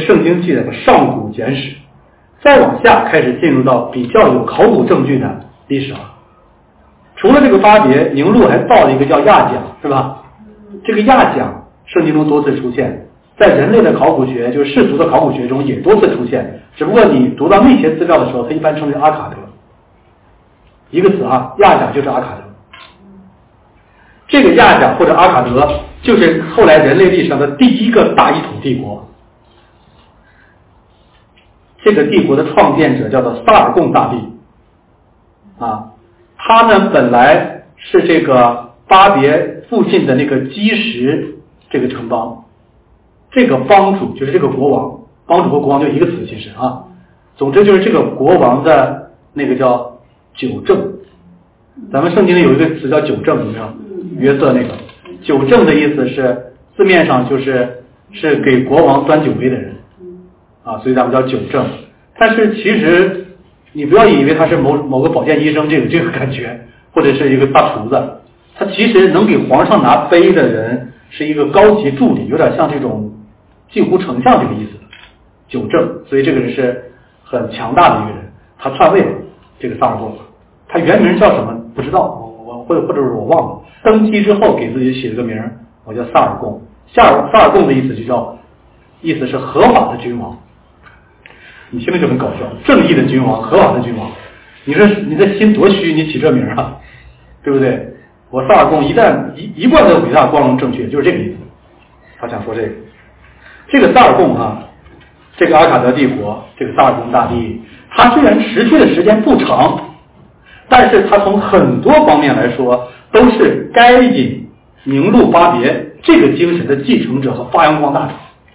圣经记载的上古简史，再往下开始进入到比较有考古证据的历史了。除了这个巴别，宁录还造了一个叫亚甲，是吧？这个亚甲圣经中多次出现，在人类的考古学，就是世俗的考古学中也多次出现，只不过你读到那些资料的时候，它一般称为阿卡德，一个词啊，亚甲就是阿卡德。这个亚甲或者阿卡德就是后来人类历史上的第一个大一统帝国。这个帝国的创建者叫做萨尔贡大帝啊，他呢本来是这个巴别附近的那个基什这个城邦，这个帮主就是这个国王，帮主和国王就一个词其实啊，总之就是这个国王的那个叫酒政，咱们圣经里有一个词叫酒政，有没有？约瑟那个酒政的意思是字面上是给国王端酒杯的人啊，所以咱们叫酒政。但是其实你不要以为他是某个保健医生这个感觉，或者是一个大厨子，他其实能给皇上拿杯的人是一个高级助理，有点像这种近乎丞相这个意思，酒政。所以这个人是很强大的一个人，他篡位了，这个萨尔贡，他原名叫什么不知道，或者是我忘了。登基之后给自己起了个名，我叫萨尔贡。萨尔贡的意思是合法的君王。你听着就很搞笑，正义的君王，合法的君王。你说你的心多虚，你起这名啊，对不对？我萨尔贡一贯的伟大、光荣、正确，就是这个意思。他想说这个萨尔贡啊，这个阿卡德帝国，这个萨尔贡大帝，他虽然持续的时间不长，但是他从很多方面来说，都是该隐、宁录、巴别这个精神的继承者和发扬光大者。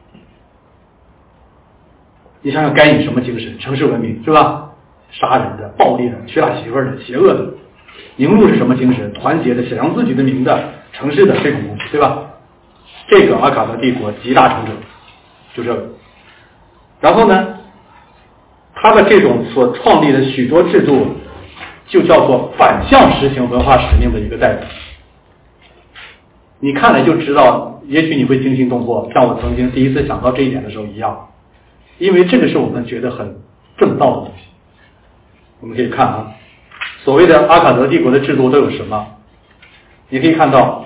你想想该隐什么精神？城市文明是吧？杀人的、暴力的、娶俩媳妇的、邪恶的。宁录是什么精神？团结的、显扬自己的名的、城市的这种东西，对吧？这个阿卡德帝国集大成者就这个。然后呢，他的这种所创立的许多制度，就叫做反向实行文化使命的一个代表。你看了就知道，也许你会惊心动魄，像我曾经第一次想到这一点的时候一样。因为这个是我们觉得很正道的东西。我们可以看啊，所谓的阿卡德帝国的制度都有什么？你可以看到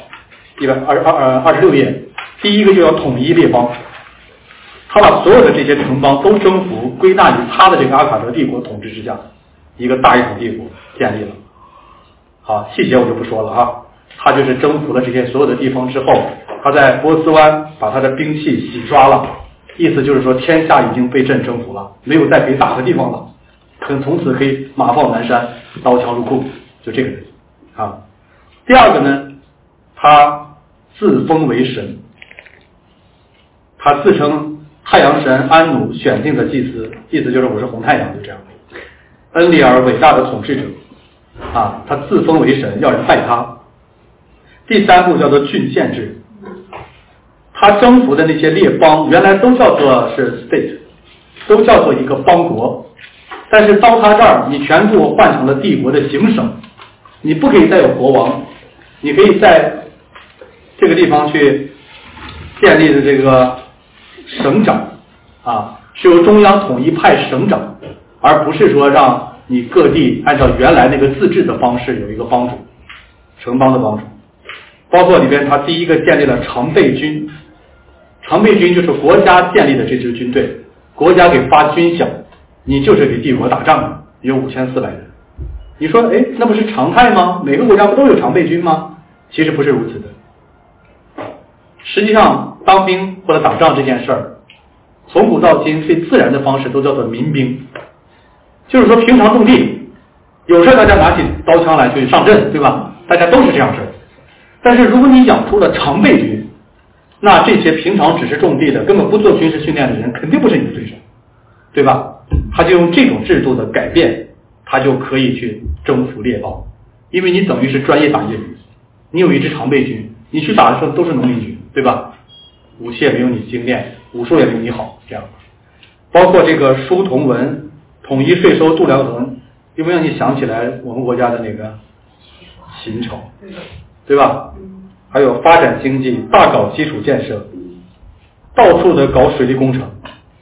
126页，第一个就要统一列邦，他把所有的这些城邦都征服，归纳于他的这个阿卡德帝国统治之下，一个大一统帝国建立了。好，细节我就不说了啊。他就是征服了这些所有的地方之后，他在波斯湾把他的兵器洗刷了。意思就是说，天下已经被朕征服了，没有再可以打的地方了，从此可以马放南山，刀枪入库，就这个人啊。第二个呢，他自封为神，他自称太阳神安努选定的祭司，意思就是我是红太阳，就这样。恩里尔伟大的统治者啊，他自封为神，要人拜他。第三步叫做郡县制。他征服的那些列邦原来都叫做是 state， 都叫做一个邦国，但是到他这儿你全部换成了帝国的行省，你不可以再有国王，你可以在这个地方去建立的这个省长啊，是由中央统一派省长，而不是说让你各地按照原来那个自治的方式有一个帮主，城邦的帮主。包括里边他第一个建立了常备军，常备军就是国家建立的这支军队，国家给发军饷，你就是给帝国打仗的，有5400人。你说哎，那不是常态吗？每个国家不都有常备军吗？其实不是如此的。实际上当兵或者打仗这件事儿，从古到今最自然的方式都叫做民兵，就是说平常种地，有事大家拿起刀枪来去上阵，对吧？大家都是这样事。但是如果你养出了常备军，那这些平常只是种地的根本不做军事训练的人肯定不是你的对手，对吧？他就用这种制度的改变，他就可以去征服列邦，因为你等于是专业打业余，你有一支常备军，你去打的时候都是农民军，对吧？武器也没有你精炼，武术也没有你好，这样。包括这个书同文，统一税收度量衡，有没有让你想起来我们国家的那个秦朝，对吧？还有发展经济，大搞基础建设，到处的搞水利工程，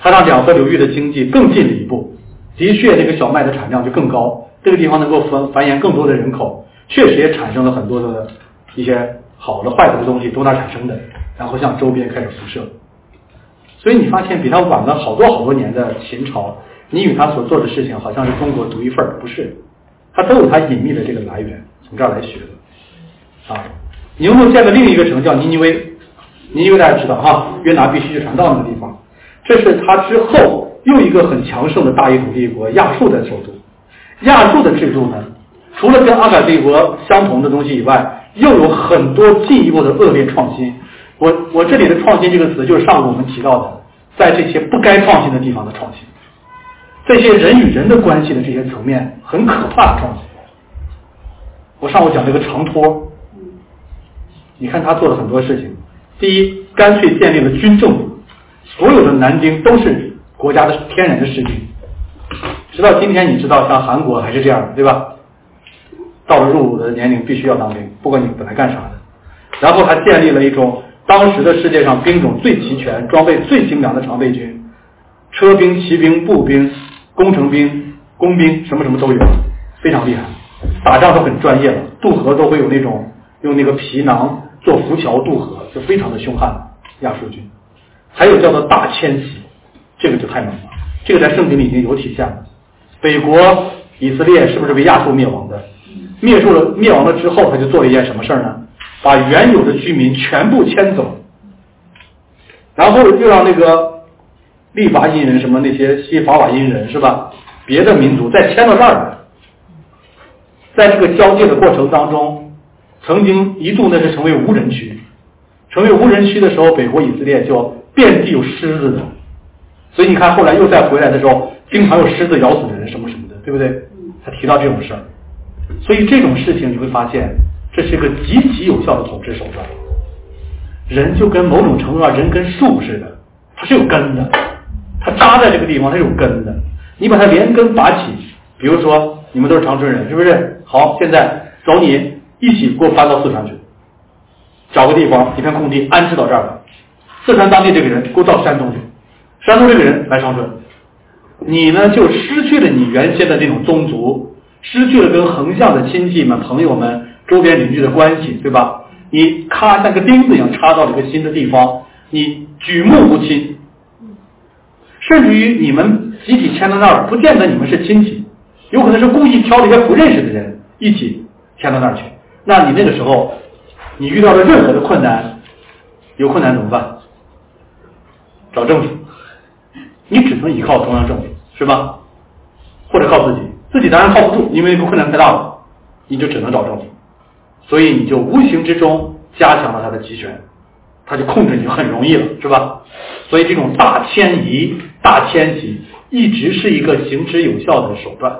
它让两河流域的经济更进了一步，的确这个小麦的产量就更高，这个地方能够繁衍更多的人口，确实也产生了很多的一些好的坏的东西都那产生的，然后向周边开始辐射。所以你发现比他晚了好多年的秦朝，你与他所做的事情好像是中国独一份，不是，他都有他隐秘的这个来源，从这儿来学的。尼禄建的另一个城叫尼尼微，尼尼微大家知道哈，约拿必须去传道那个地方，这是他之后又一个很强盛的大一统帝国亚述的首都。亚述的制度呢，除了跟阿卡帝国相同的东西以外，又有很多进一步的恶劣创新。我这里的创新这个词就是上午我们提到的，在这些不该创新的地方的创新，这些人与人的关系的这些层面很可怕的创新。我上午讲这个长托，你看他做了很多事情。第一，干脆建立了军政府，所有的男丁都是国家的天然的士兵，直到今天你知道像韩国还是这样，对吧？到了入伍的年龄必须要当兵，不管你本来干啥的。然后他建立了一种当时的世界上兵种最齐全、装备最精良的常备军，车兵、骑兵、步兵、工程兵、工兵，什么什么都有，非常厉害，打仗都很专业了，渡河都会有那种用那个皮囊做浮桥渡河，就非常的凶悍。亚述军还有叫做大迁徙，这个就太猛了，这个在圣经里已经有体现了。北国以色列是不是被亚述灭亡的？灭亡了之后，他就做了一件什么事儿呢？把原有的居民全部迁走，然后又让那个利伐因人什么那些西法瓦因人是吧，别的民族再迁到这儿来。在这个交界的过程当中，曾经一度那是成为无人区，成为无人区的时候，北国以色列就遍地有狮子的，所以你看后来又再回来的时候，经常有狮子咬死人什么什么的，对不对？他提到这种事儿，所以这种事情你会发现，这是一个极其有效的统治手段。人就跟某种程度上人跟树似的，它是有根的，它扎在这个地方它是有根的，你把它连根拔起，比如说你们都是长春人是不是？好，现在找你一起给我搬到四川去，找个地方一片空地安置到这儿来，四川当地这个人给我到山东去，山东这个人来长春，你呢就失去了你原先的这种宗族，失去了跟横向的亲戚们朋友们周边邻居的关系，对吧？你咔像个钉子一样插到了一个新的地方，你举目无亲，甚至于你们集体迁到那儿，不见得你们是亲戚，有可能是故意挑了一些不认识的人一起迁到那儿去。那你那个时候你遇到了任何的困难，有困难怎么办？找政府，你只能依靠中央政府是吧？或者靠自己当然靠不住，因为这个困难太大了，你就只能找政府，所以你就无形之中加强了他的集权，他就控制你就很容易了是吧？所以这种大迁移、大迁徙一直是一个行之有效的手段。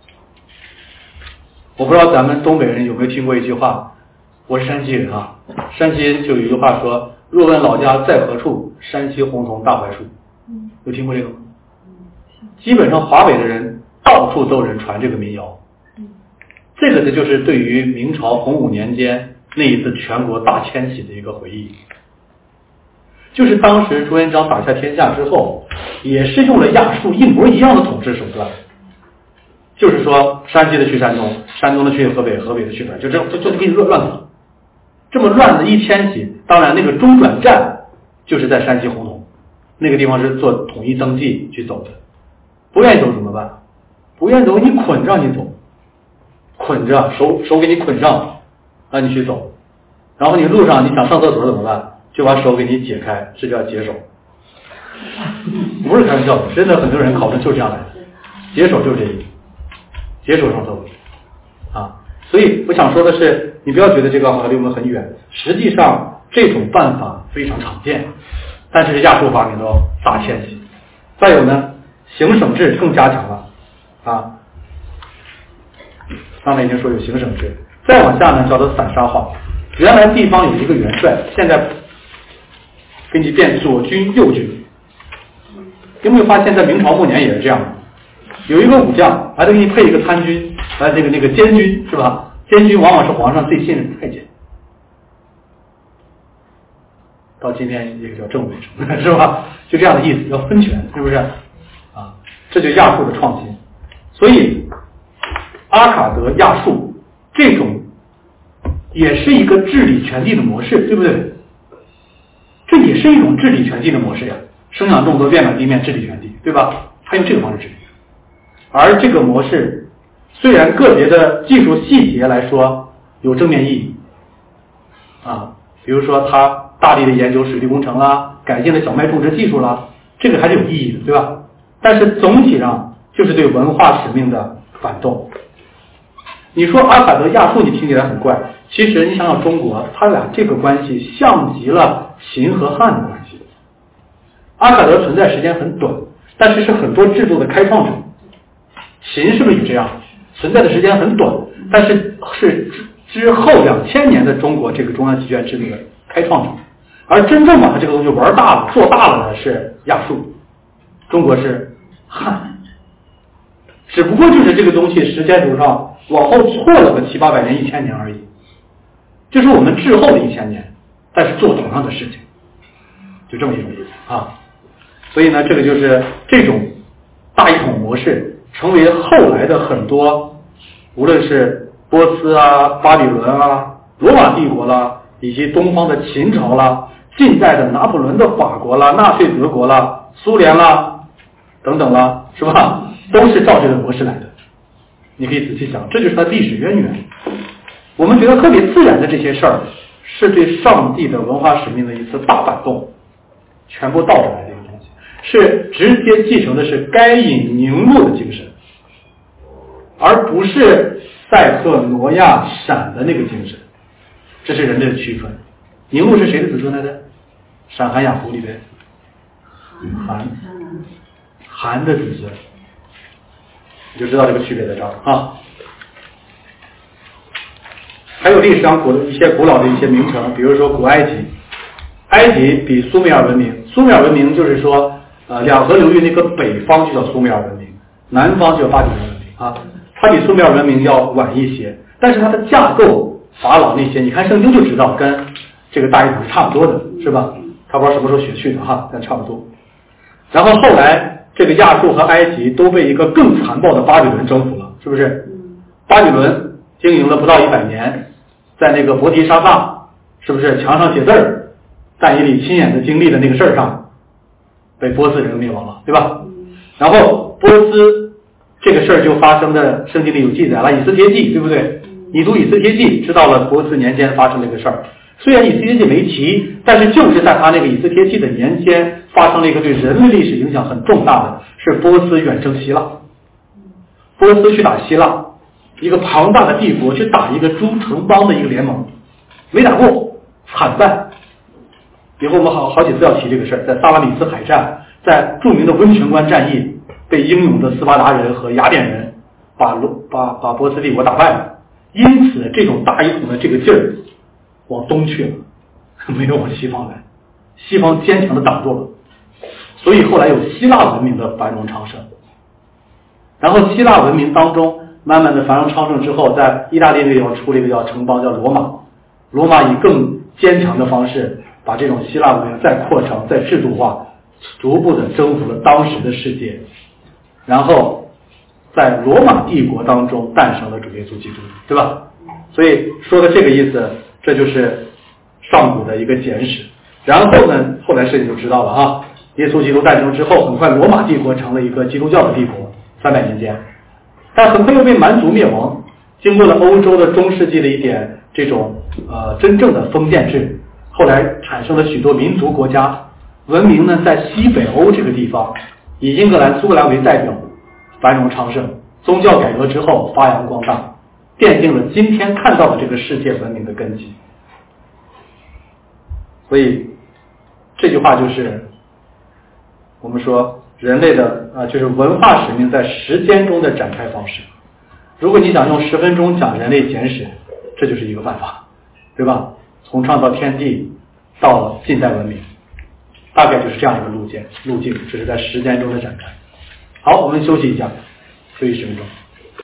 我不知道咱们东北人有没有听过一句话，我是山西人啊，山西就有一句话说，若问老家在何处，山西洪桐大槐树。有听过这个吗？基本上华北的人到处都有人传这个民谣。这个就是对于明朝洪武年间那一次全国大迁徙的一个回忆，就是当时朱元璋打下天下之后，也是用了亚述一模一样的统治手段，就是说山西的去山东，山东的去河北，河北的去哪儿，就给你乱走。这么乱的一迁徙，当然那个中转站就是在山西洪桐那个地方，是做统一登记去走的。不愿意走怎么办？不愿意走你捆让你走，捆着手给你捆上，让你去走。然后你路上你想上厕所怎么办？就把手给你解开，这叫解手。不是开玩笑的，真的很多人考证就这样来的，解手就是这个，解手上厕所啊。所以我想说的是，你不要觉得这个好像离我们很远，实际上这种办法非常常见，但是亚述发明的大迁徙。再有呢，行省制更加强了啊。刚才已经说有行省制，再往下呢叫做散沙化。原来地方有一个元帅，现在给你变左军右军。有没有发现在明朝末年也是这样的？有一个武将，还得给你配一个参军，那个监军是吧？监军往往是皇上最信任的太监。 到今天也叫政委城，是吧？就这样的意思，要分权，是不是？啊，这就亚述的创新。所以阿卡德亚述这种也是一个治理权地的模式，对不对？这也是一种治理权地的模式呀，生养众多，遍满地面，治理权地，对吧？他用这个方式治理。而这个模式虽然个别的技术细节来说有正面意义啊，比如说他大力的研究水利工程啦，改进了小麦种植技术啦，这个还是有意义的，对吧？但是总体上就是对文化使命的反动。你说阿卡德亚述你听起来很怪，其实你想想中国，他俩这个关系像极了秦和汉的关系。阿卡德存在时间很短，但是是很多制度的开创者。秦是不是也这样？存在的时间很短，但是是之后2000年的中国这个中央集权制度的开创者。而真正把这个东西玩大了、做大了的是亚述，中国是汉。只不过就是这个东西时间轴上往后错了个700-800年、1000年而已，就是我们滞后的1000年，但是做同样的事情，就这么一种意思啊。所以呢，这个就是这种大一统模式，成为后来的很多，无论是波斯啊、巴比伦啊、罗马帝国啦，以及东方的秦朝啦、近代的拿破仑的法国啦、纳粹德国啦、苏联啦等等啦，是吧？都是照这个模式来的。你可以仔细想，这就是它历史渊源。我们觉得特别自然的这些事儿，是对上帝的文化使命的一次大反动，全部倒着来的一个东西，是直接继承的是该隐宁录的精神，而不是塞特挪亚闪的那个精神。这是人类的区分。宁录是谁的子孙来的？闪、韩、雅胡里边，韩的子孙，你就知道这个区别在这儿啊。还有历史上一些古老的一些名称，比如说古埃及，埃及比苏美尔文明，苏美尔文明就是说两河流域那个北方就叫苏美尔文明，南方就叫巴比伦文明啊，它比苏美尔文明要晚一些，但是它的架构、法老那些，你看圣经就知道跟这个大一统是差不多的，是吧？他不知道什么时候学去的哈，但差不多。然后后来这个亚述和埃及都被一个更残暴的巴比伦征服了，是不是？巴比伦经营了不到100年，在那个伯提沙撒，是不是墙上写字儿，但以理亲眼的经历的那个事儿上，被波斯人灭亡了，对吧？然后波斯这个事儿就发生的，圣经里有记载了，以斯帖记，对不对？你读以斯帖记，知道了波斯年间发生这个事儿。虽然以斯帖记没提，但是就是在他那个以斯帖记的年间，发生了一个对人类历史影响很重大的，是波斯远征希腊。波斯去打希腊，一个庞大的帝国去打一个诸城邦的一个联盟，没打过，惨败。以后我们好几次要提这个事儿，在萨拉米斯海战，在著名的温泉关战役，被英勇的斯巴达人和雅典人把波斯帝国打败了。因此，这种大一统的这个劲儿往东去了，没有往西方来，西方坚强的挡住了，所以后来有希腊文明的繁荣昌盛。然后希腊文明当中慢慢的繁荣昌盛之后，在意大利那个地方出了一个叫城邦，叫罗马。罗马以更坚强的方式把这种希腊文明再扩张、再制度化，逐步的征服了当时的世界。然后在罗马帝国当中诞生了主耶稣基督，对吧？所以说的这个意思，这就是上古的一个简史。然后呢，后来事情就知道了啊，耶稣基督诞生之后，很快罗马帝国成了一个基督教的帝国，300年间，但很快又被蛮族灭亡。经过了欧洲的中世纪的一点这种真正的封建制，后来产生了许多民族国家，文明呢在西北欧这个地方，以英格兰、苏格兰为代表，繁荣昌盛。宗教改革之后发扬光大，奠定了今天看到的这个世界文明的根基。所以这句话就是我们说人类的就是文化使命在时间中的展开方式。如果你想用10分钟讲人类简史，这就是一个办法，对吧？从创造天地到近代文明，大概就是这样一个路径，这是在时间中的展开。好，我们休息一下，休息10分钟。